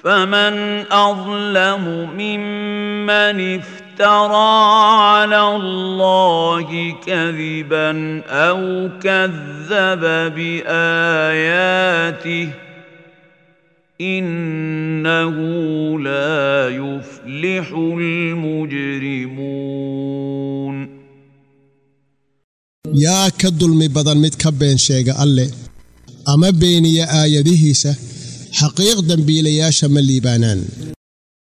فمن أظلم ممن افترى على الله كذبا أو كذب بآياته إنه لا يفلح المجرمون يا كظلم بدن مid ka been sheega alle ama beeniya aayadihiisa xaqiiq dambiilayaasha ma liibaanaan